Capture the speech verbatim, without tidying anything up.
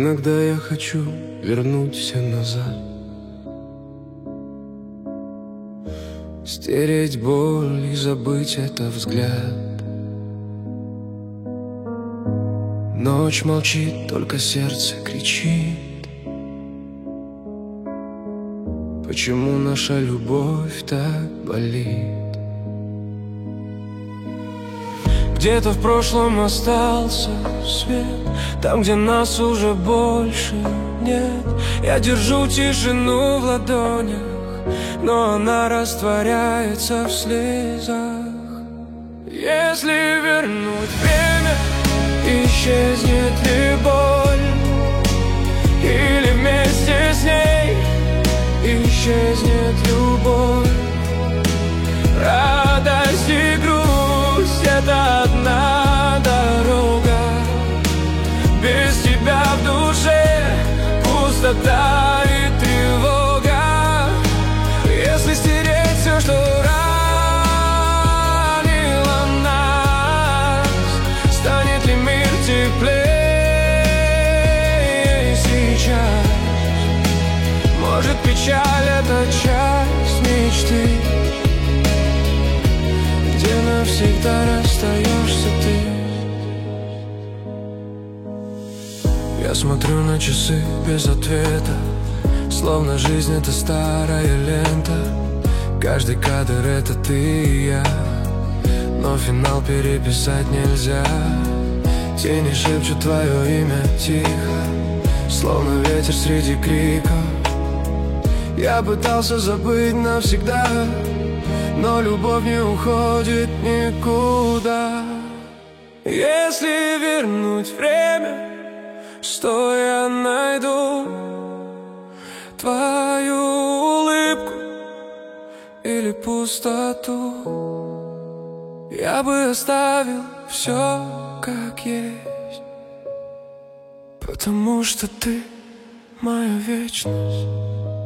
Иногда я хочу вернуть все назад, стереть боль и забыть этот взгляд. Ночь молчит, только сердце кричит. Почему наша любовь так болит? Где-то в прошлом остался свет, там, где нас уже больше нет. Я держу тишину в ладонях, но она растворяется в слезах. Если вернуть время, исчезнет ли боль? Или вместе с ней исчезнет любовь? Радость и грусть — это одна дорога. Без тебя в душе пустота и тревога. Если стереть все, что ранило нас, станет ли мир теплее сейчас? Может, печаль — это часть мечты, где навсегда расстаешься ты. Я смотрю на часы без ответа, словно жизнь — это старая лента. Каждый кадр — это ты и я, но финал переписать нельзя. Тени шепчут твое имя тихо, словно ветер среди криков. Я пытался забыть навсегда, но любовь не уходит никуда. Если вернуть время, что я найду? Твою улыбку или пустоту? Я бы оставил все как есть, потому что ты моя вечность.